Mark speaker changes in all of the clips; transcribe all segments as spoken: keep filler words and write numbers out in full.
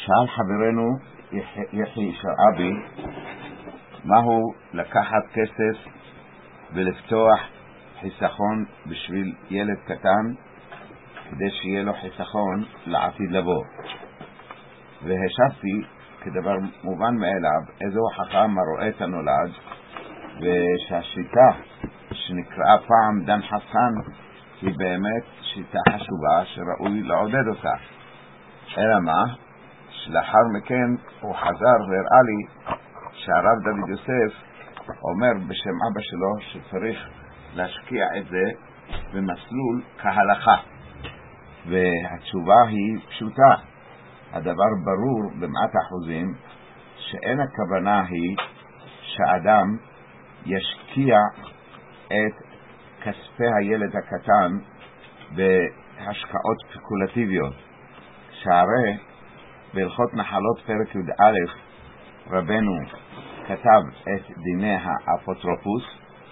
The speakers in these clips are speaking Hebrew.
Speaker 1: שאל חברנו יחי שרעבי מהו לקחת כסף ולפתוח חיסכון בשביל ילד קטן כדי שיהיה לו חיסכון לעתיד לבוא. והשבתי כדבר מובן מאליו איזו חכם הרואה את הנולד, ושהשיטה שנקראה פעם דן חסן היא באמת שיטה חשובה שראוי לעודד אותה. אלא מה? שלאחר מכן הוא חזר והראה לי שהרב דוד יוסף אומר בשם אבא שלו שצריך להשקיע את זה במסלול כהלכה, והתשובה היא פשוטה. הדבר ברור במאת אחוזים שאין הכוונה היא שאדם ישקיע את כספי הילד הקטן בהשקעות ספקולטיביות, שהרי בהלכות נחלות פרק י"א רבנו כתב את דיני האפוטרופוס,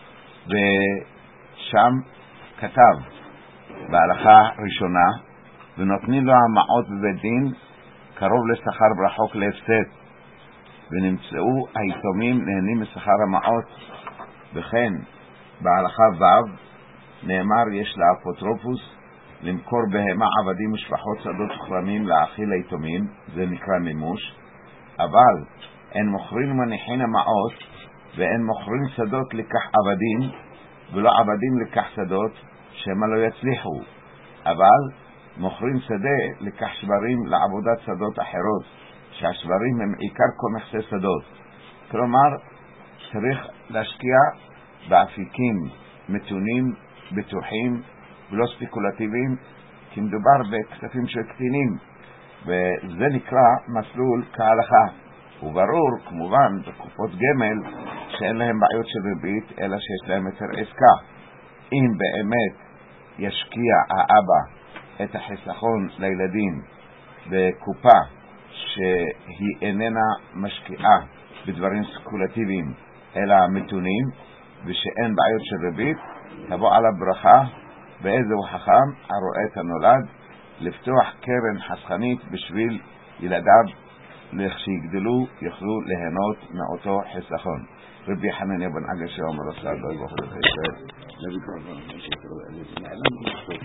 Speaker 1: ושם כתב בהלכה ראשונה ונותנים לו המעות בבית דין קרוב לשכר ברחוק להפסד, ונמצאו היתומים נהנים משכר המעות. וכן בהלכה ו' נאמר יש לאפוטרופוס למכור בהמה עבדים ושפחות שדות וכרמים להאכיל היתומים, זה נקרא מימוש. אבל אין מוכרים ומניחין המעות, ואין מוכרים שדות לקח עבדים ולא עבדים לקח שדות שמה לא יצליחו, אבל מוכרים שדה לקח שברים לעבודת שדות אחרות, שהשברים הם עיקר כל נכסי שדות. כלומר צריך להשקיע באפיקים מתונים, בטוחים ולא ספקולטיביים, כי מדובר בכספים של קטינים, וזה נקרא מסלול כהלכה. וברור כמובן בקופות גמל שאין להם בעיות של ריבית אלא שיש להם יותר עסקה. אם באמת ישקיע האבא את החיסכון לילדים בקופה שהיא איננה משקיעה בדברים ספקולטיביים אלא מתונים ושאין בעיות של ריבית, תבוא על הברכה באיזו חכם הרואה את הנולד לפתוח קרן חסכנית בשביל ילדיו לכשיגדלו יוכלו ליהנות מאותו חיסכון. רבי חנניה בן עגש אומר לסעד לא יבוא חלק הישראל נביא כבר